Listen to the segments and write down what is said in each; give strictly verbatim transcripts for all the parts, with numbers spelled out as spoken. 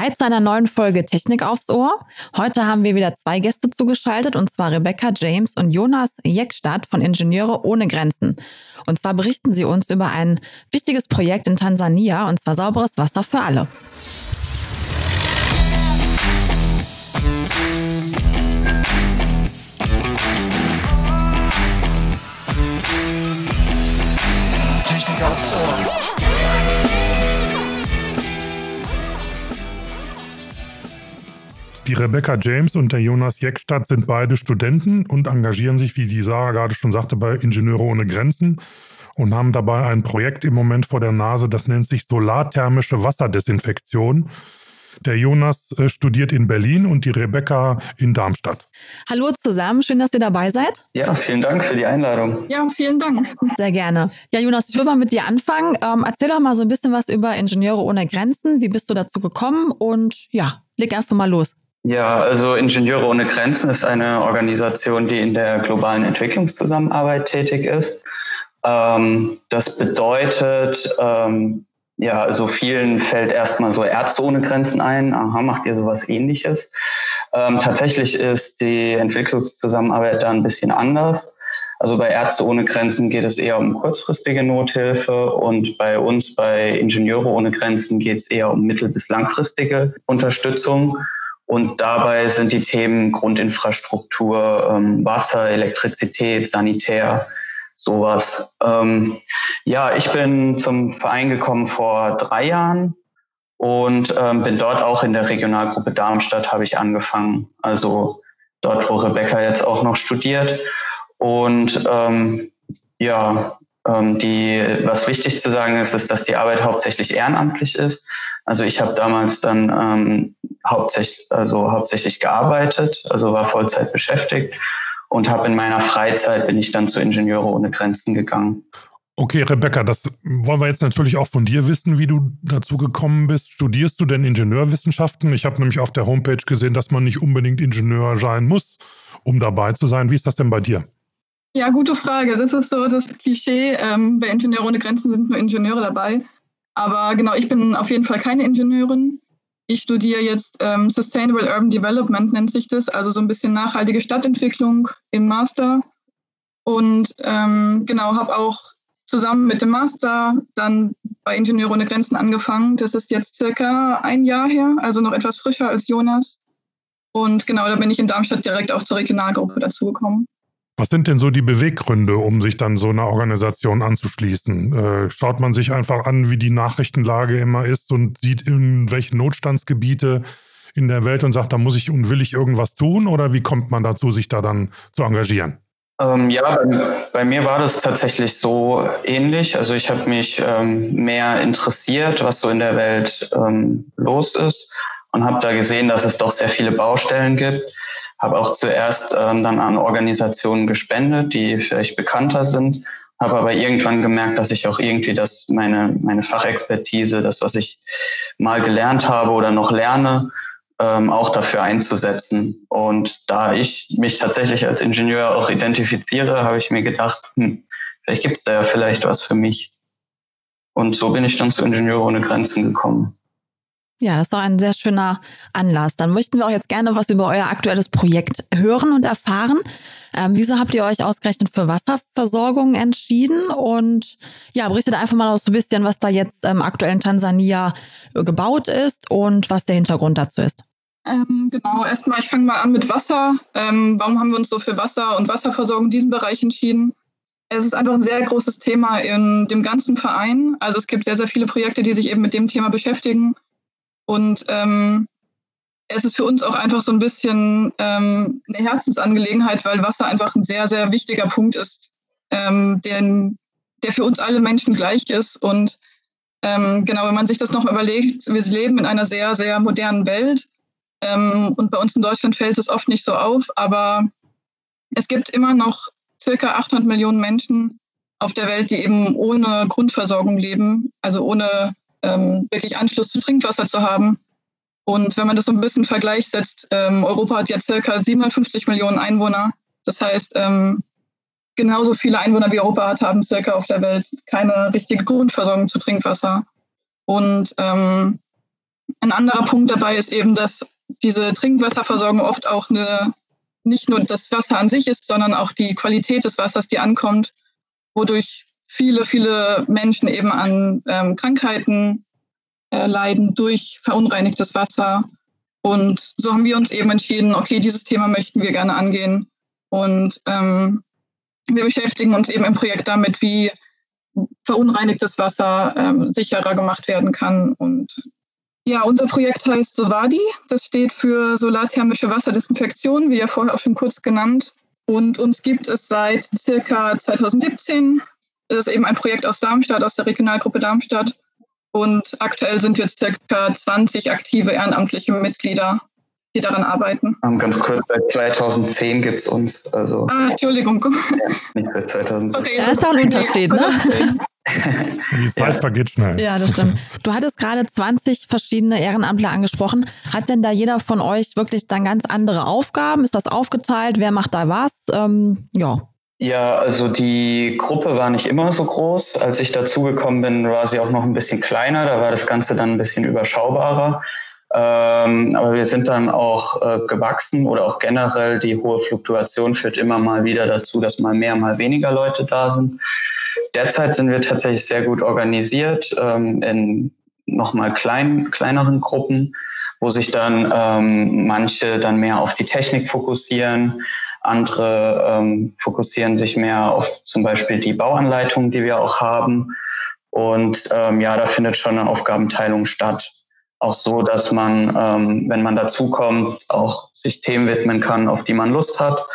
Hi zu einer neuen Folge Technik aufs Ohr. Heute haben wir wieder zwei Gäste zugeschaltet, und zwar Rebecca James und Jonas Jeckstadt von Ingenieure ohne Grenzen. Und zwar berichten sie uns über ein wichtiges Projekt in Tansania, und zwar sauberes Wasser für alle. Technik aufs Ohr. Die Rebecca James und der Jonas Jeckstadt sind beide Studenten und engagieren sich, wie die Sarah gerade schon sagte, bei Ingenieure ohne Grenzen und haben dabei ein Projekt im Moment vor der Nase, das nennt sich solarthermische Wasserdesinfektion. Der Jonas äh, studiert in Berlin und die Rebecca in Darmstadt. Hallo zusammen, schön, dass ihr dabei seid. Ja, vielen Dank für die Einladung. Ja, vielen Dank. Sehr gerne. Ja, Jonas, ich will mal mit dir anfangen. Ähm, erzähl doch mal so ein bisschen was über Ingenieure ohne Grenzen. Wie bist du dazu gekommen? Und ja, leg einfach mal los. Ja, also Ingenieure ohne Grenzen ist eine Organisation, die in der globalen Entwicklungszusammenarbeit tätig ist. Ähm, das bedeutet, ähm, ja, so vielen fällt erstmal so Ärzte ohne Grenzen ein. Aha, macht ihr sowas Ähnliches? Ähm, tatsächlich ist die Entwicklungszusammenarbeit da ein bisschen anders. Also bei Ärzte ohne Grenzen geht es eher um kurzfristige Nothilfe und bei uns, bei Ingenieure ohne Grenzen, geht es eher um mittel- bis langfristige Unterstützung. Und dabei sind die Themen Grundinfrastruktur, ähm, Wasser, Elektrizität, Sanitär, sowas. Ähm, ja, ich bin zum Verein gekommen vor drei Jahren und ähm, bin dort auch in der Regionalgruppe Darmstadt habe ich angefangen. Also dort, wo Rebecca jetzt auch noch studiert. Und ähm, ja, ähm, die, was wichtig zu sagen ist, ist, dass die Arbeit hauptsächlich ehrenamtlich ist. Also ich habe damals dann ähm, hauptsächlich, also hauptsächlich gearbeitet, also war Vollzeit beschäftigt und habe in meiner Freizeit bin ich dann zu Ingenieure ohne Grenzen gegangen. Okay, Rebecca, das wollen wir jetzt natürlich auch von dir wissen, wie du dazu gekommen bist. Studierst du denn Ingenieurwissenschaften? Ich habe nämlich auf der Homepage gesehen, dass man nicht unbedingt Ingenieur sein muss, um dabei zu sein. Wie ist das denn bei dir? Ja, gute Frage. Das ist so das Klischee. Ähm, bei Ingenieure ohne Grenzen sind nur Ingenieure dabei. Aber genau, ich bin auf jeden Fall keine Ingenieurin. Ich studiere jetzt ähm, Sustainable Urban Development, nennt sich das, also so ein bisschen nachhaltige Stadtentwicklung im Master. Und ähm, genau, habe auch zusammen mit dem Master dann bei Ingenieure ohne Grenzen angefangen. Das ist jetzt circa ein Jahr her, also noch etwas frischer als Jonas. Und genau, da bin ich in Darmstadt direkt auch zur Regionalgruppe dazugekommen. Was sind denn so die Beweggründe, um sich dann so einer Organisation anzuschließen? Äh, schaut man sich einfach an, wie die Nachrichtenlage immer ist und sieht, in welche Notstandsgebiete in der Welt und sagt, da muss ich und will ich irgendwas tun? Oder wie kommt man dazu, sich da dann zu engagieren? Ähm, ja, bei, bei mir war das tatsächlich so ähnlich. Also ich habe mich ähm, mehr interessiert, was so in der Welt ähm, los ist und habe da gesehen, dass es doch sehr viele Baustellen gibt. Habe auch zuerst ähm, dann an Organisationen gespendet, die vielleicht bekannter sind, habe aber irgendwann gemerkt, dass ich auch irgendwie das meine meine Fachexpertise, das, was ich mal gelernt habe oder noch lerne, ähm, auch dafür einzusetzen. Und da ich mich tatsächlich als Ingenieur auch identifiziere, habe ich mir gedacht, hm, vielleicht gibt es da ja vielleicht was für mich. Und so bin ich dann zu Ingenieure ohne Grenzen gekommen. Ja, das ist doch ein sehr schöner Anlass. Dann möchten wir auch jetzt gerne was über euer aktuelles Projekt hören und erfahren. Ähm, wieso habt ihr euch ausgerechnet für Wasserversorgung entschieden? Und ja, berichtet einfach mal so ein bisschen, was da jetzt ähm, aktuell in Tansania äh, gebaut ist und was der Hintergrund dazu ist. Ähm, genau, erstmal, ich fange mal an mit Wasser. Ähm, warum haben wir uns so für Wasser und Wasserversorgung in diesem Bereich entschieden? Es ist einfach ein sehr großes Thema in dem ganzen Verein. Also es gibt sehr, sehr viele Projekte, die sich eben mit dem Thema beschäftigen. Und ähm, es ist für uns auch einfach so ein bisschen ähm, eine Herzensangelegenheit, weil Wasser einfach ein sehr, sehr wichtiger Punkt ist, ähm, den, der für uns alle Menschen gleich ist. Und ähm, genau, wenn man sich das noch überlegt, wir leben in einer sehr, sehr modernen Welt. Ähm, und bei uns in Deutschland fällt es oft nicht so auf, aber es gibt immer noch circa achthundert Millionen Menschen auf der Welt, die eben ohne Grundversorgung leben, also ohne ähm, wirklich Anschluss zu Trinkwasser zu haben. Und wenn man das so ein bisschen in Vergleich setzt, ähm, Europa hat ja circa siebenhundertfünfzig Millionen Einwohner. Das heißt, ähm, genauso viele Einwohner wie Europa hat, haben circa auf der Welt keine richtige Grundversorgung zu Trinkwasser. Und ähm, Ein anderer Punkt dabei ist eben, dass diese Trinkwasserversorgung oft auch eine, nicht nur das Wasser an sich ist, sondern auch die Qualität des Wassers, die ankommt, wodurch viele, viele Menschen eben an ähm, Krankheiten äh, leiden durch verunreinigtes Wasser. Und so haben wir uns eben entschieden, okay, dieses Thema möchten wir gerne angehen. Und ähm, wir beschäftigen uns eben im Projekt damit, wie verunreinigtes Wasser ähm, sicherer gemacht werden kann. Und ja, unser Projekt heißt SOWADI. Das steht für solarthermische Wasserdesinfektion, wie ja vorher auch schon kurz genannt. Und uns gibt es seit circa zwanzig siebzehn. Das ist eben ein Projekt aus Darmstadt, aus der Regionalgruppe Darmstadt. Und aktuell sind wir circa zwanzig aktive ehrenamtliche Mitglieder, die daran arbeiten. Um, ganz kurz, seit zweitausendzehn gibt es uns. Also ah, Entschuldigung. Ja, nicht seit zweitausendzehn. Okay, da ist auch ein Unterschied, ne? Die Zeit ja. vergeht schnell. Ja, das stimmt. Du hattest gerade zwanzig verschiedene Ehrenamtler angesprochen. Hat denn da jeder von euch wirklich dann ganz andere Aufgaben? Ist das aufgeteilt? Wer macht da was? Ähm, ja. Ja, also die Gruppe war nicht immer so groß. Als ich dazugekommen bin, war sie auch noch ein bisschen kleiner. Da war das Ganze dann ein bisschen überschaubarer. Ähm, aber wir sind dann auch äh, gewachsen oder auch generell die hohe Fluktuation führt immer mal wieder dazu, dass mal mehr, mal weniger Leute da sind. Derzeit sind wir tatsächlich sehr gut organisiert ähm, in nochmal klein, kleineren Gruppen, wo sich dann ähm, manche dann mehr auf die Technik fokussieren. Andere ähm, fokussieren sich mehr auf zum Beispiel die Bauanleitungen, die wir auch haben. Und ähm, ja, da findet schon eine Aufgabenteilung statt. Auch so, dass man, ähm, wenn man dazukommt, auch sich Themen widmen kann, auf die man Lust hat.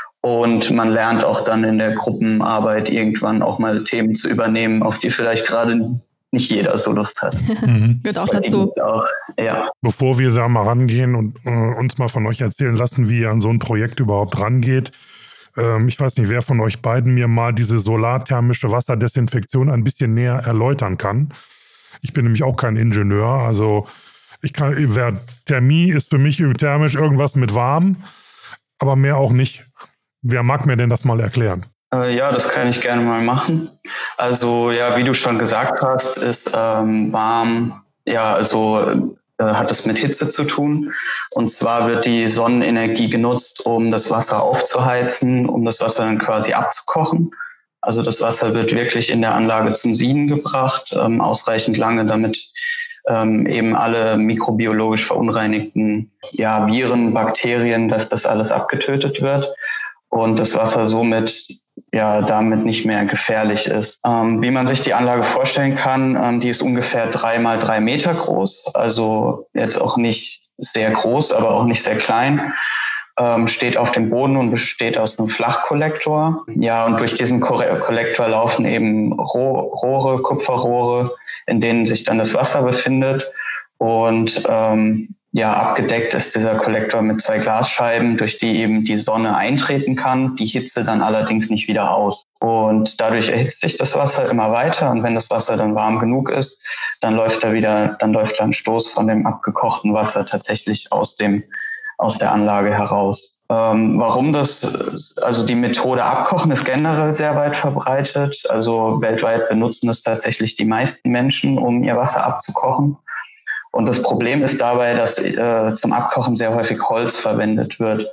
Und man lernt auch dann in der Gruppenarbeit irgendwann auch mal Themen zu übernehmen, auf die vielleicht gerade nicht jeder so Lust hat. Mhm. Gehört auch dazu. Auch, ja. Bevor wir da mal rangehen und äh, uns mal von euch erzählen lassen, wie ihr an so ein Projekt überhaupt rangeht. Ähm, ich weiß nicht, wer von euch beiden mir mal diese solarthermische Wasserdesinfektion ein bisschen näher erläutern kann. Ich bin nämlich auch kein Ingenieur. Also ich kann, wer, Thermie ist für mich thermisch irgendwas mit warm, aber mehr auch nicht. Wer mag mir denn das mal erklären? Äh, ja, das kann ich gerne mal machen. Also ja, wie du schon gesagt hast, ist ähm, warm, ja, also äh, hat es mit Hitze zu tun. Und zwar wird die Sonnenenergie genutzt, um das Wasser aufzuheizen, um das Wasser dann quasi abzukochen. Also das Wasser wird wirklich in der Anlage zum Sieden gebracht, ähm, ausreichend lange, damit ähm, eben alle mikrobiologisch verunreinigten ja, Viren, Bakterien, dass das alles abgetötet wird. Und das Wasser somit ja damit nicht mehr gefährlich ist. Ähm, wie man sich die Anlage vorstellen kann, ähm, die ist ungefähr drei mal drei Meter groß, also jetzt auch nicht sehr groß, aber auch nicht sehr klein. Ähm, steht auf dem Boden und besteht aus einem Flachkollektor. Ja, und durch diesen Kollektor laufen eben Rohre, Kupferrohre, in denen sich dann das Wasser befindet. Und ähm, ja, abgedeckt ist dieser Kollektor mit zwei Glasscheiben, durch die eben die Sonne eintreten kann, die Hitze dann allerdings nicht wieder aus. Und dadurch erhitzt sich das Wasser immer weiter und wenn das Wasser dann warm genug ist, dann läuft da wieder, dann läuft da ein Stoß von dem abgekochten Wasser tatsächlich aus dem, aus der Anlage heraus. Ähm, warum das, also die Methode Abkochen ist generell sehr weit verbreitet. Also weltweit benutzen es tatsächlich die meisten Menschen, um ihr Wasser abzukochen. Und das Problem ist dabei, dass äh, zum Abkochen sehr häufig Holz verwendet wird.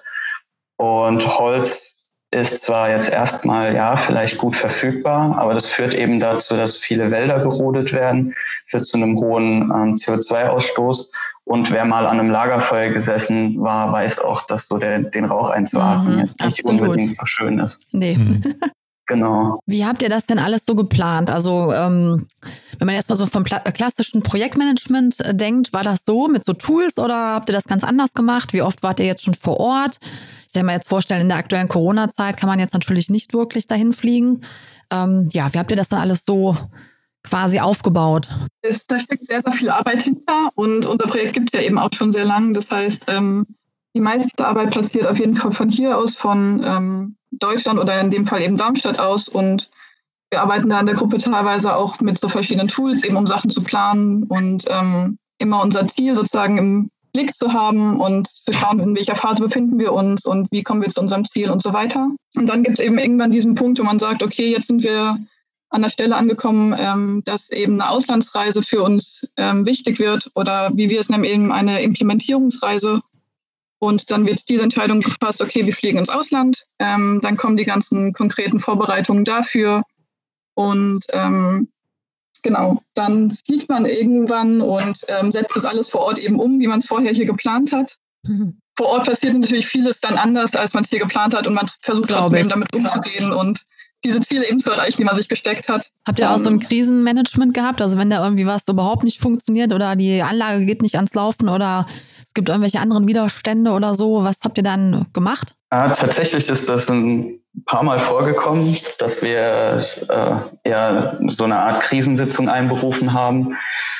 Und Holz ist zwar jetzt erstmal, ja, vielleicht gut verfügbar, aber das führt eben dazu, dass viele Wälder gerodet werden, führt zu einem hohen ähm, C O zwei Ausstoß. Und wer mal an einem Lagerfeuer gesessen war, weiß auch, dass so der, den Rauch einzuatmen mhm, jetzt nicht absolut. unbedingt so schön ist. Nee. Mhm. Genau. Wie habt ihr das denn alles so geplant? Also ähm, wenn man jetzt mal so vom Pla- klassischen Projektmanagement äh, denkt, war das so mit so Tools oder habt ihr das ganz anders gemacht? Wie oft wart ihr jetzt schon vor Ort? Ich kann mir jetzt vorstellen, in der aktuellen Corona-Zeit kann man jetzt natürlich nicht wirklich dahin fliegen. Ähm, ja, wie habt ihr das dann alles so quasi aufgebaut? Es, da steckt sehr, sehr viel Arbeit hinter und unser Projekt gibt es ja eben auch schon sehr lang. Das heißt, ähm, die meiste Arbeit passiert auf jeden Fall von hier aus, von ähm, Deutschland oder in dem Fall eben Darmstadt aus und wir arbeiten da in der Gruppe teilweise auch mit so verschiedenen Tools, eben um Sachen zu planen und ähm, immer unser Ziel sozusagen im Blick zu haben und zu schauen, in welcher Phase befinden wir uns und wie kommen wir zu unserem Ziel und so weiter. Und dann gibt es eben irgendwann diesen Punkt, wo man sagt, okay, jetzt sind wir an der Stelle angekommen, ähm, dass eben eine Auslandsreise für uns ähm, wichtig wird oder wie wir es nennen, eben eine Implementierungsreise. Und dann wird diese Entscheidung gefasst, okay, wir fliegen ins Ausland. Ähm, dann kommen die ganzen konkreten Vorbereitungen dafür. Und ähm, genau, dann fliegt man irgendwann und ähm, setzt das alles vor Ort eben um, wie man es vorher hier geplant hat. Mhm. Vor Ort passiert natürlich vieles dann anders, als man es hier geplant hat und man versucht trotzdem eben damit umzugehen und diese Ziele eben zu erreichen, die man sich gesteckt hat. Habt ihr auch so ein Krisenmanagement gehabt? Also wenn da irgendwie was überhaupt nicht funktioniert oder die Anlage geht nicht ans Laufen oder es gibt irgendwelche anderen Widerstände oder so, was habt ihr dann gemacht? Ah, tatsächlich ist das ein paar Mal vorgekommen, dass wir äh, ja so eine Art Krisensitzung einberufen haben.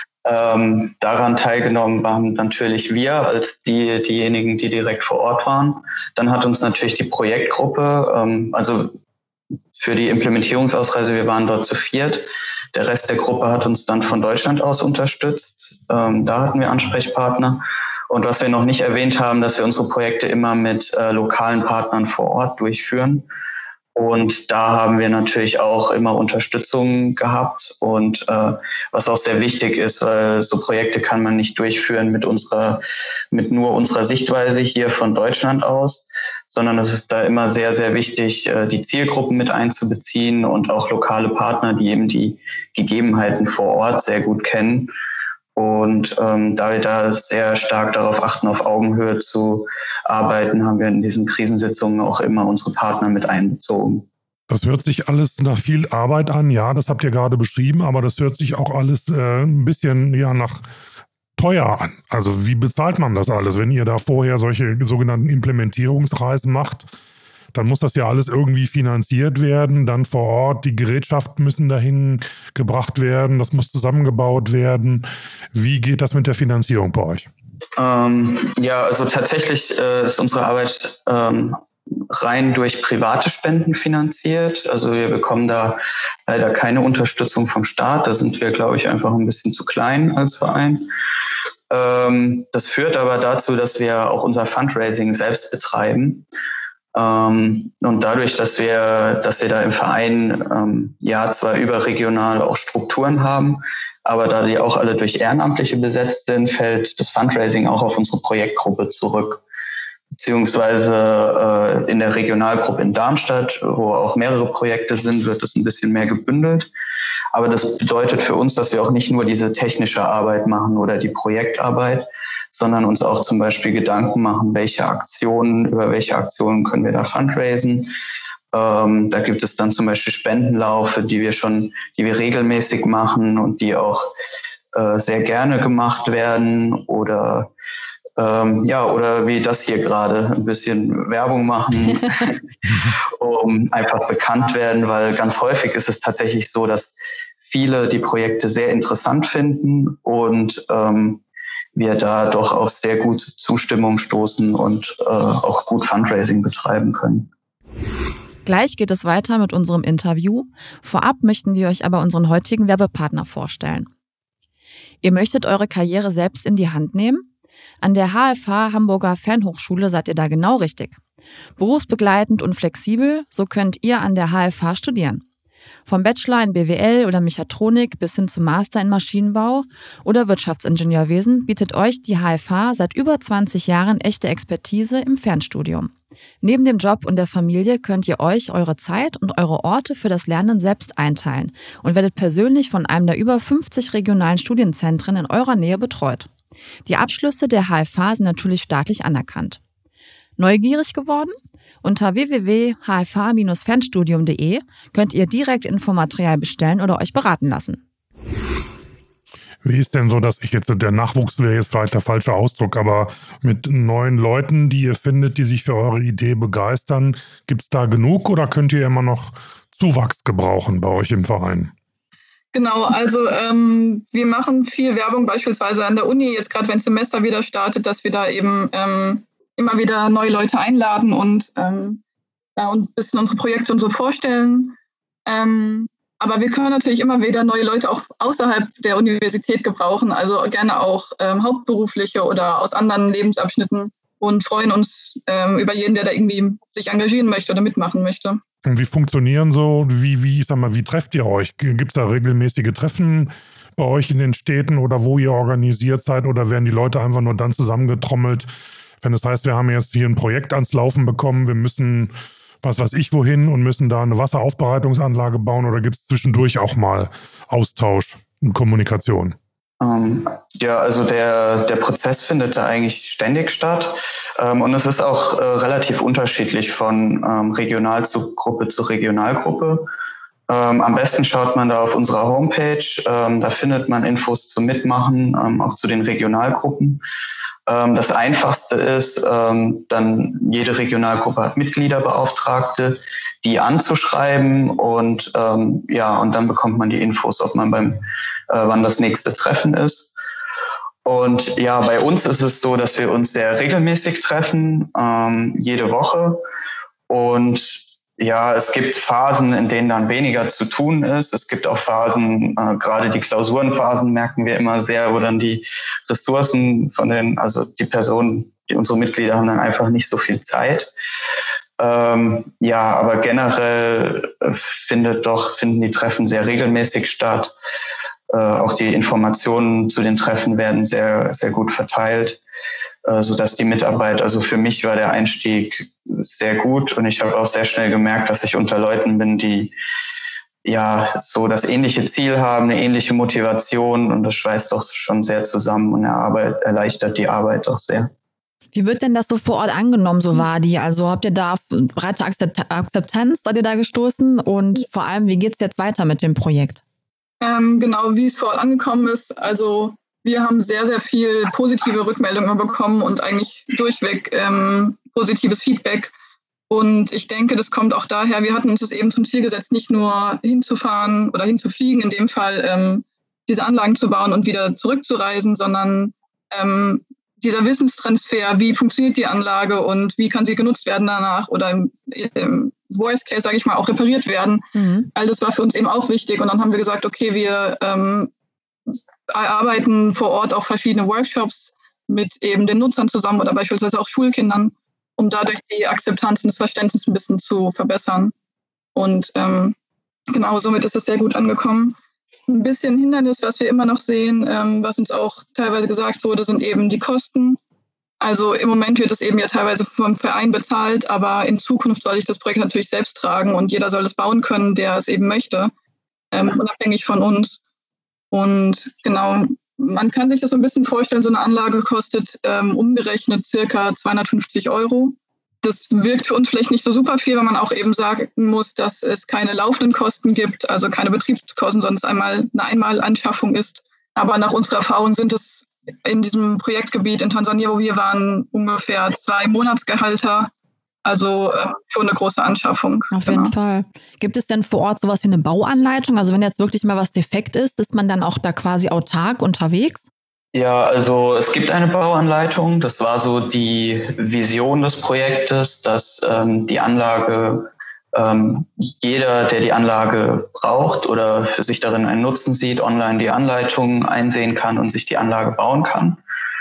Ähm, daran teilgenommen waren natürlich wir als die, diejenigen, die direkt vor Ort waren. Dann hat uns natürlich die Projektgruppe, ähm, also für die Implementierungsausreise, wir waren dort zu viert. Der Rest der Gruppe hat uns dann von Deutschland aus unterstützt. Ähm, da hatten wir Ansprechpartner. Und was wir noch nicht erwähnt haben, dass wir unsere Projekte immer mit äh, lokalen Partnern vor Ort durchführen. Und da haben wir natürlich auch immer Unterstützung gehabt. Und äh, was auch sehr wichtig ist, weil so Projekte kann man nicht durchführen mit unserer, mit nur unserer Sichtweise hier von Deutschland aus, sondern es ist da immer sehr, sehr wichtig, die Zielgruppen mit einzubeziehen und auch lokale Partner, die eben die Gegebenheiten vor Ort sehr gut kennen. Und ähm, da wir da sehr stark darauf achten, auf Augenhöhe zu arbeiten, haben wir in diesen Krisensitzungen auch immer unsere Partner mit einbezogen. Das hört sich alles nach viel Arbeit an, ja, das habt ihr gerade beschrieben, aber das hört sich auch alles äh, ein bisschen ja nach teuer an. Also wie bezahlt man das alles, wenn ihr da vorher solche sogenannten Implementierungsreisen macht? Dann muss das ja alles irgendwie finanziert werden, dann vor Ort, die Gerätschaften müssen dahin gebracht werden, das muss zusammengebaut werden. Wie geht das mit der Finanzierung bei euch? Ähm, ja, also tatsächlich äh, ist unsere Arbeit ähm, rein durch private Spenden finanziert. Also wir bekommen da leider keine Unterstützung vom Staat. Da sind wir, glaube ich, einfach ein bisschen zu klein als Verein. Ähm, das führt aber dazu, dass wir auch unser Fundraising selbst betreiben. Ähm, und dadurch, dass wir, dass wir da im Verein ähm, ja zwar überregional auch Strukturen haben, aber da die auch alle durch Ehrenamtliche besetzt sind, fällt das Fundraising auch auf unsere Projektgruppe zurück. Beziehungsweise äh, in der Regionalgruppe in Darmstadt, wo auch mehrere Projekte sind, wird das ein bisschen mehr gebündelt. Aber das bedeutet für uns, dass wir auch nicht nur diese technische Arbeit machen oder die Projektarbeit, sondern uns auch zum Beispiel Gedanken machen, welche Aktionen, über welche Aktionen können wir da fundraisen. Ähm, da gibt es dann zum Beispiel Spendenlaufe, die wir schon, die wir regelmäßig machen und die auch äh, sehr gerne gemacht werden oder ähm, ja, oder wie das hier gerade ein bisschen Werbung machen, um einfach bekannt werden, weil ganz häufig ist es tatsächlich so, dass viele die Projekte sehr interessant finden und ähm, wir da doch auf sehr gute Zustimmung stoßen und äh, auch gut Fundraising betreiben können. Gleich geht es weiter mit unserem Interview. Vorab möchten wir euch aber unseren heutigen Werbepartner vorstellen. Ihr möchtet eure Karriere selbst in die Hand nehmen? An der H F H Hamburger Fernhochschule seid ihr da genau richtig. Berufsbegleitend und flexibel, so könnt ihr an der H F H studieren. Vom Bachelor in B W L oder Mechatronik bis hin zum Master in Maschinenbau oder Wirtschaftsingenieurwesen bietet euch die H F H seit über zwanzig Jahren echte Expertise im Fernstudium. Neben dem Job und der Familie könnt ihr euch eure Zeit und eure Orte für das Lernen selbst einteilen und werdet persönlich von einem der über fünfzig regionalen Studienzentren in eurer Nähe betreut. Die Abschlüsse der H F H sind natürlich staatlich anerkannt. Neugierig geworden? Unter w w w punkt h f h dash fernstudium punkt d e könnt ihr direkt Infomaterial bestellen oder euch beraten lassen. Wie ist denn so, dass ich jetzt, der Nachwuchs wäre jetzt vielleicht der falsche Ausdruck, aber mit neuen Leuten, die ihr findet, die sich für eure Idee begeistern, gibt es da genug oder könnt ihr immer noch Zuwachs gebrauchen bei euch im Verein? Genau, also ähm, wir machen viel Werbung beispielsweise an der Uni, jetzt gerade wenn das Semester wieder startet, dass wir da eben ähm, immer wieder neue Leute einladen und, ähm, ja, und ein bisschen unsere Projekte und so vorstellen. Ähm, aber wir können natürlich immer wieder neue Leute auch außerhalb der Universität gebrauchen, also gerne auch ähm, hauptberufliche oder aus anderen Lebensabschnitten. und freuen uns ähm, über jeden, der da irgendwie sich engagieren möchte oder mitmachen möchte. Und wie funktionieren so, wie, wie, ich sag mal, wie trefft ihr euch? Gibt es da regelmäßige Treffen bei euch in den Städten oder wo ihr organisiert seid, oder werden die Leute einfach nur dann zusammengetrommelt, wenn es heißt, wir haben jetzt hier ein Projekt ans Laufen bekommen, wir müssen, was weiß ich wohin, und müssen da eine Wasseraufbereitungsanlage bauen, oder gibt es zwischendurch auch mal Austausch und Kommunikation? Ähm, ja, also der, der Prozess findet da eigentlich ständig statt. Ähm, und es ist auch äh, relativ unterschiedlich von ähm, Regionalgruppe zu Regionalgruppe. Ähm, am besten schaut man da auf unserer Homepage. Ähm, da findet man Infos zum Mitmachen, ähm, auch zu den Regionalgruppen. Ähm, das Einfachste ist, ähm, dann jede Regionalgruppe hat Mitgliederbeauftragte, die anzuschreiben, und ähm, ja, und dann bekommt man die Infos, ob man beim, äh, wann das nächste Treffen ist. Und ja, bei uns ist es so, dass wir uns sehr regelmäßig treffen, ähm, jede Woche. Und ja, es gibt Phasen, in denen dann weniger zu tun ist. Es gibt auch Phasen, äh, gerade die Klausurenphasen merken wir immer sehr, wo dann die Ressourcen von den, also die Personen, die unsere Mitglieder haben dann einfach nicht so viel Zeit. Ähm, ja, aber generell äh, findet doch, finden die Treffen sehr regelmäßig statt. Äh, auch die Informationen zu den Treffen werden sehr, sehr gut verteilt, äh, sodass die Mitarbeit, also für mich war der Einstieg sehr gut, und ich habe auch sehr schnell gemerkt, dass ich unter Leuten bin, die ja so das ähnliche Ziel haben, eine ähnliche Motivation, und das schweißt doch schon sehr zusammen und Arbeit, erleichtert die Arbeit doch sehr. Wie wird denn das so vor Ort angenommen, so Wadi? Also habt ihr da breite Akzeptanz, seid ihr da gestoßen, und vor allem, wie geht es jetzt weiter mit dem Projekt? Ähm, genau, wie es vor Ort angekommen ist. Also wir haben sehr, sehr viel positive Rückmeldungen bekommen und eigentlich durchweg ähm, positives Feedback. Und ich denke, das kommt auch daher, wir hatten uns das eben zum Ziel gesetzt, nicht nur hinzufahren oder hinzufliegen, in dem Fall ähm, diese Anlagen zu bauen und wieder zurückzureisen, sondern ähm, dieser Wissenstransfer, wie funktioniert die Anlage und wie kann sie genutzt werden danach oder im, im Worst Case, sage ich mal, auch repariert werden. Mhm. All das war für uns eben auch wichtig. Und dann haben wir gesagt, okay, wir ähm, erarbeiten vor Ort auch verschiedene Workshops mit eben den Nutzern zusammen oder beispielsweise auch Schulkindern, um dadurch die Akzeptanz und das Verständnis ein bisschen zu verbessern. Und ähm, genau, somit ist es sehr gut angekommen. Ein bisschen Hindernis, was wir immer noch sehen, ähm, was uns auch teilweise gesagt wurde, sind eben die Kosten. Also im Moment wird es eben ja teilweise vom Verein bezahlt, aber in Zukunft soll ich das Projekt natürlich selbst tragen und jeder soll es bauen können, der es eben möchte, ähm, unabhängig von uns. Und genau, man kann sich das so ein bisschen vorstellen, so eine Anlage kostet ähm, umgerechnet circa zweihundertfünfzig Euro. Das wirkt für uns vielleicht nicht so super viel, weil man auch eben sagen muss, dass es keine laufenden Kosten gibt, also keine Betriebskosten, sondern es einmal eine Einmalanschaffung ist. Aber nach unserer Erfahrung sind es in diesem Projektgebiet in Tansania, wo wir waren, ungefähr zwei Monatsgehalter. Also äh, schon eine große Anschaffung. Auf jeden genau. Fall. Gibt es denn vor Ort sowas wie eine Bauanleitung? Also wenn jetzt wirklich mal was defekt ist, ist man dann auch da quasi autark unterwegs? Ja, also es gibt eine Bauanleitung. Das war so die Vision des Projektes, dass ähm, die Anlage, ähm, jeder, der die Anlage braucht oder für sich darin einen Nutzen sieht, online die Anleitung einsehen kann und sich die Anlage bauen kann.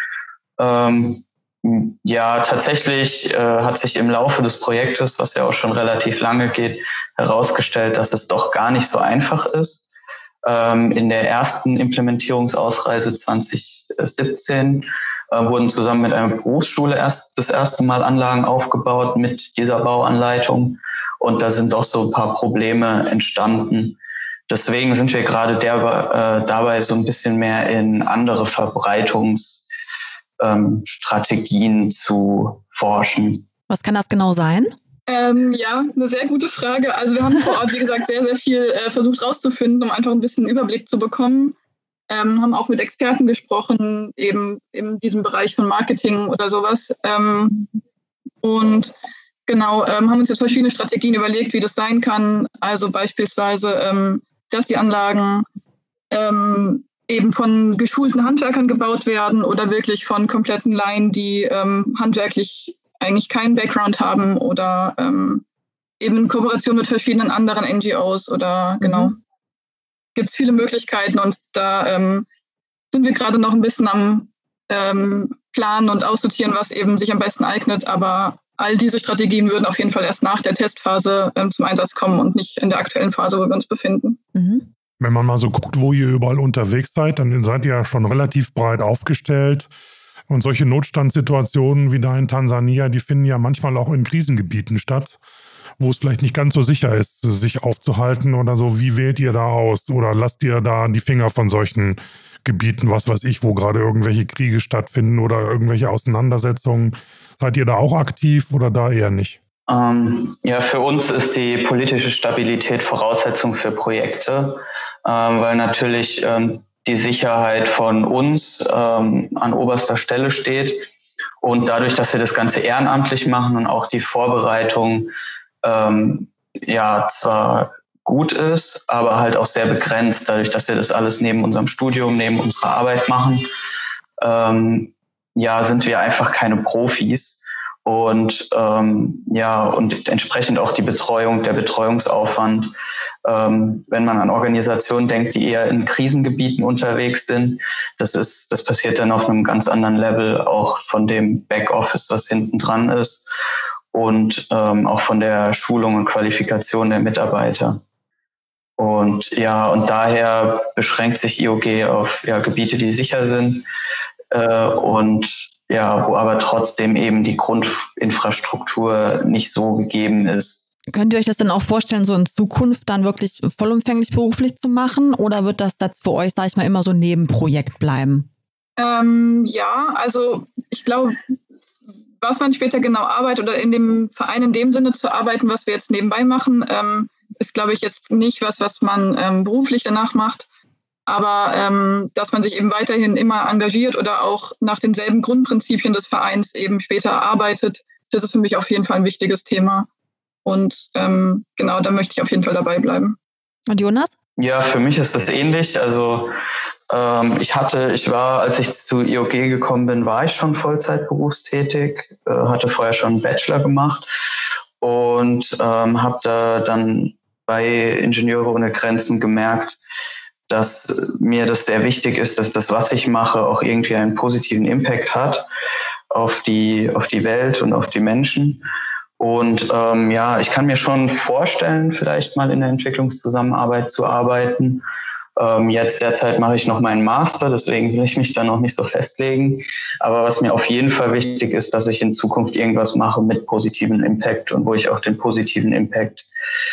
Ähm, ja, tatsächlich äh, hat sich im Laufe des Projektes, was ja auch schon relativ lange geht, herausgestellt, dass es doch gar nicht so einfach ist. Ähm, in der ersten Implementierungsausreise zwanzig siebzehn äh, wurden zusammen mit einer Berufsschule erst das erste Mal Anlagen aufgebaut mit dieser Bauanleitung. Und da sind doch so ein paar Probleme entstanden. Deswegen sind wir gerade der, äh, dabei so ein bisschen mehr in andere Verbreitungsstrategien ähm, zu forschen. Was kann das genau sein? Ähm, ja, eine sehr gute Frage. Also wir haben vor Ort, wie gesagt, sehr, sehr viel äh, versucht rauszufinden, um einfach ein bisschen einen Überblick zu bekommen. Ähm, haben auch mit Experten gesprochen, eben in diesem Bereich von Marketing oder sowas. Ähm, und genau, ähm, haben uns jetzt verschiedene Strategien überlegt, wie das sein kann. Also beispielsweise, ähm, dass die Anlagen ähm, eben von geschulten Handwerkern gebaut werden oder wirklich von kompletten Laien, die ähm, handwerklich eigentlich keinen Background haben oder ähm, eben in Kooperation mit verschiedenen anderen N G Os oder genau. Mhm. Gibt es viele Möglichkeiten und da ähm, sind wir gerade noch ein bisschen am ähm, planen und aussortieren, was eben sich am besten eignet. Aber all diese Strategien würden auf jeden Fall erst nach der Testphase ähm, zum Einsatz kommen und nicht in der aktuellen Phase, wo wir uns befinden. Mhm. Wenn man mal so guckt, wo ihr überall unterwegs seid, dann seid ihr ja schon relativ breit aufgestellt. Und solche Notstandssituationen wie da in Tansania, die finden ja manchmal auch in Krisengebieten statt, wo es vielleicht nicht ganz so sicher ist, sich aufzuhalten oder so. Wie wählt ihr da aus? Oder lasst ihr da die Finger von solchen Gebieten, was weiß ich, wo gerade irgendwelche Kriege stattfinden oder irgendwelche Auseinandersetzungen? Seid ihr da auch aktiv oder da eher nicht? Ähm, ja, für uns ist die politische Stabilität Voraussetzung für Projekte, ähm, weil natürlich ähm, die Sicherheit von uns ähm, an oberster Stelle steht. Und dadurch, dass wir das Ganze ehrenamtlich machen und auch die Vorbereitung ähm, ja zwar gut ist, aber halt auch sehr begrenzt, dadurch, dass wir das alles neben unserem Studium, neben unserer Arbeit machen, ähm, ja, sind wir einfach keine Profis. Und ähm, ja, und entsprechend auch die Betreuung, der Betreuungsaufwand. Ähm, wenn man an Organisationen denkt, die eher in Krisengebieten unterwegs sind, das ist, das passiert dann auf einem ganz anderen Level, auch von dem Backoffice, was hinten dran ist, und ähm, auch von der Schulung und Qualifikation der Mitarbeiter. Und ja, und daher beschränkt sich I O G auf ja, Gebiete, die sicher sind äh, und ja, wo aber trotzdem eben die Grundinfrastruktur nicht so gegeben ist. Könnt ihr euch das denn auch vorstellen, so in Zukunft dann wirklich vollumfänglich beruflich zu machen? Oder wird das jetzt für euch, sag ich mal, immer so ein Nebenprojekt bleiben? Ähm, ja, also ich glaube, was man später genau arbeitet oder in dem Verein in dem Sinne zu arbeiten, was wir jetzt nebenbei machen, ähm, ist, glaube ich, jetzt nicht was, was man ähm, beruflich danach macht. Aber ähm, dass man sich eben weiterhin immer engagiert oder auch nach denselben Grundprinzipien des Vereins eben später arbeitet, das ist für mich auf jeden Fall ein wichtiges Thema. Und ähm, genau, da möchte ich auf jeden Fall dabei bleiben. Und Jonas? Ja, für mich ist das ähnlich. Also ähm, ich hatte, ich war, als ich zu I O G gekommen bin, war ich schon Vollzeit berufstätig, äh, hatte vorher schon einen Bachelor gemacht und ähm, habe da dann bei Ingenieure ohne Grenzen gemerkt, dass mir das sehr wichtig ist, dass das, was ich mache, auch irgendwie einen positiven Impact hat auf die, auf die Welt und auf die Menschen. Und ähm, ja, ich kann mir schon vorstellen, vielleicht mal in der Entwicklungszusammenarbeit zu arbeiten. Ähm, jetzt derzeit mache ich noch meinen Master, deswegen will ich mich da noch nicht so festlegen. Aber was mir auf jeden Fall wichtig ist, dass ich in Zukunft irgendwas mache mit positiven Impact und wo ich auch den positiven Impact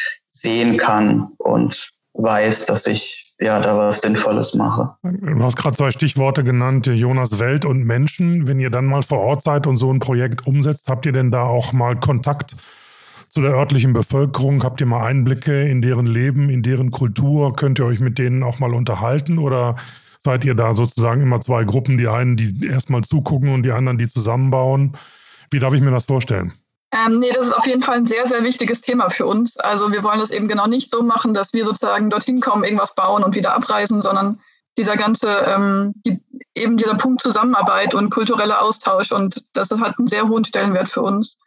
sehen kann und weiß, dass ich ja da was Sinnvolles mache. Du hast gerade zwei Stichworte genannt, Jonas, Welt und Menschen. Wenn ihr dann mal vor Ort seid und so ein Projekt umsetzt, habt ihr denn da auch mal Kontakt zu der örtlichen Bevölkerung? Habt ihr mal Einblicke in deren Leben, in deren Kultur? Könnt ihr euch mit denen auch mal unterhalten? Oder seid ihr da sozusagen immer zwei Gruppen, die einen, die erstmal zugucken und die anderen, die zusammenbauen? Wie darf ich mir das vorstellen? Ähm, nee, das ist auf jeden Fall ein sehr, sehr wichtiges Thema für uns. Also wir wollen das eben genau nicht so machen, dass wir sozusagen dorthin kommen, irgendwas bauen und wieder abreisen, sondern dieser ganze, ähm, die, eben dieser Punkt Zusammenarbeit und kultureller Austausch, und das hat einen sehr hohen Stellenwert für uns.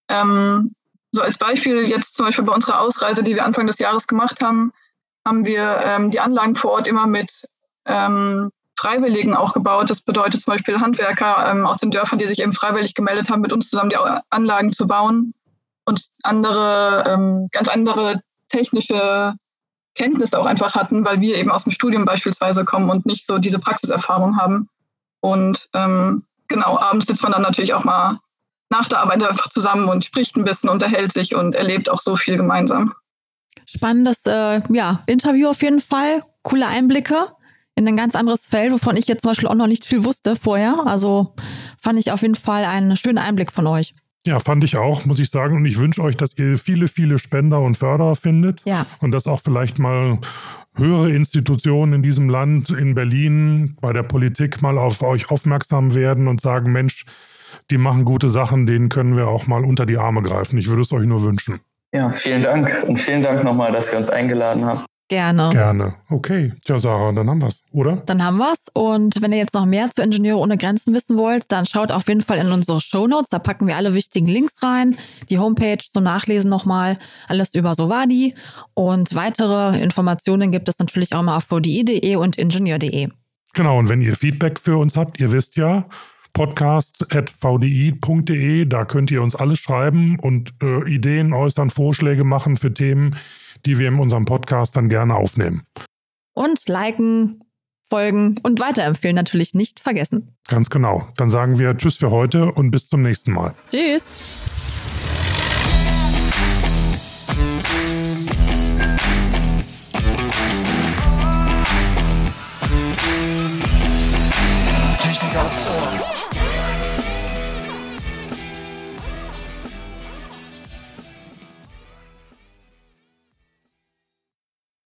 Ähm, so als Beispiel jetzt zum Beispiel bei unserer Ausreise, die wir Anfang des Jahres gemacht haben, haben wir ähm, die Anlagen vor Ort immer mit ähm, Freiwilligen auch gebaut. Das bedeutet zum Beispiel Handwerker ähm, aus den Dörfern, die sich eben freiwillig gemeldet haben, mit uns zusammen die Anlagen zu bauen und andere, ähm, ganz andere technische Kenntnisse auch einfach hatten, weil wir eben aus dem Studium beispielsweise kommen und nicht so diese Praxiserfahrung haben. Und ähm, genau, abends sitzt man dann natürlich auch mal nach der Arbeit einfach zusammen und spricht ein bisschen, unterhält sich und erlebt auch so viel gemeinsam. Spannendes äh, ja, Interview auf jeden Fall. Coole Einblicke in ein ganz anderes Feld, wovon ich jetzt zum Beispiel auch noch nicht viel wusste vorher. Also fand ich auf jeden Fall einen schönen Einblick von euch. Ja, fand ich auch, muss ich sagen. Und ich wünsche euch, dass ihr viele, viele Spender und Förderer findet. Ja. Und dass auch vielleicht mal höhere Institutionen in diesem Land, in Berlin, bei der Politik mal auf euch aufmerksam werden und sagen, Mensch, die machen gute Sachen, denen können wir auch mal unter die Arme greifen. Ich würde es euch nur wünschen. Ja, vielen Dank. Und vielen Dank nochmal, dass ihr uns eingeladen habt. Gerne. Gerne. Okay. Tja, Sarah, dann haben wir es, oder? Dann haben wir es. Und wenn ihr jetzt noch mehr zu Ingenieure ohne Grenzen wissen wollt, dann schaut auf jeden Fall in unsere Shownotes. Da packen wir alle wichtigen Links rein. Die Homepage zum Nachlesen nochmal. Alles über Sovadi. Und weitere Informationen gibt es natürlich auch mal auf v d i punkt d e und ingenieur punkt d e. Genau. Und wenn ihr Feedback für uns habt, ihr wisst ja, podcast at v d i punkt d e. Da könnt ihr uns alles schreiben und äh, Ideen äußern, Vorschläge machen für Themen, die wir in unserem Podcast dann gerne aufnehmen. Und liken, folgen und weiterempfehlen natürlich nicht vergessen. Ganz genau. Dann sagen wir Tschüss für heute und bis zum nächsten Mal. Tschüss. Technik aufs Ohr.